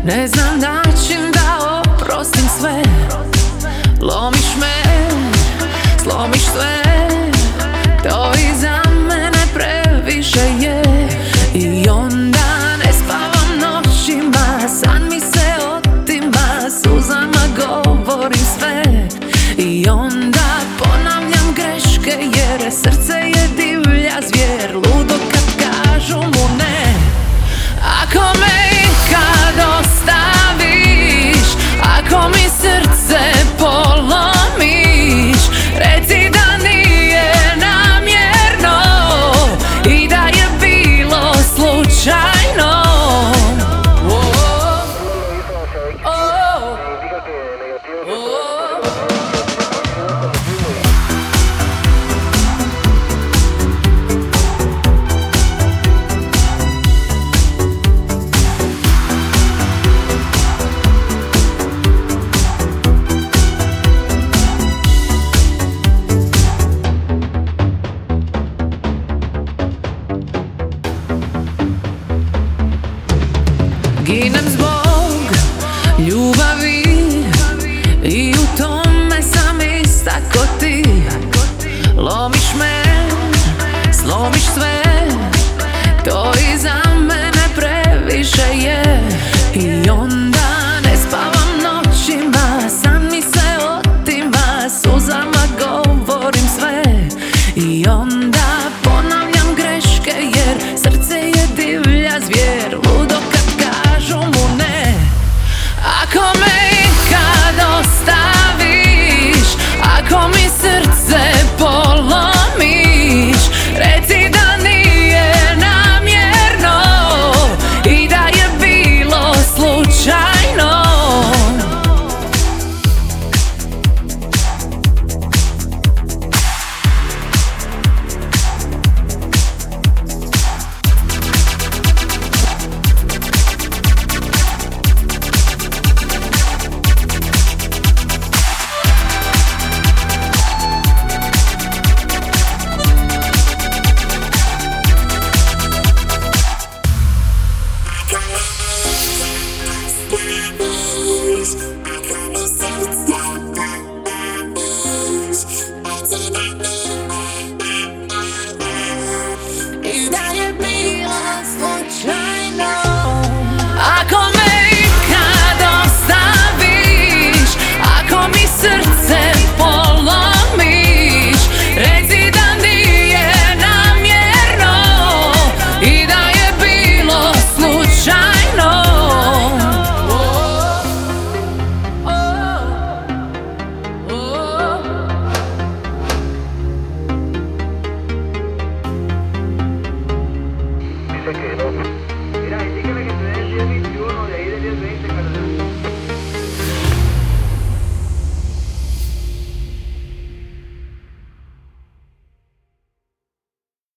Ne znam način da oprostim sve. Lomiš me, slomiš sve. To iza mene previše je. I onda ne spavam noćima, san mi se otima, suzama govorim sve. I onda ponavljam greške jer srce je divlja zvijer, ludo kad kažu mu ne. Ako me ikad ostaviš, ako mi srce polomiš, reci da nije namjerno i da je bilo slučajno. Ginem zbog ljubavi i u tome sam ista ko ti. Lomiš me, slomiš sve. To iza mene previše je. I onda ne spavam noćima, san mi se otima, suzama govorim sve. I onda ponavljam greške jer srce je divlja zvijer, ludo kad kažu mu ne. Ako me ikad ostaviš, ako mi srce polomiš, reci da nije namjerno i da je bilo slučajno. Dice que no.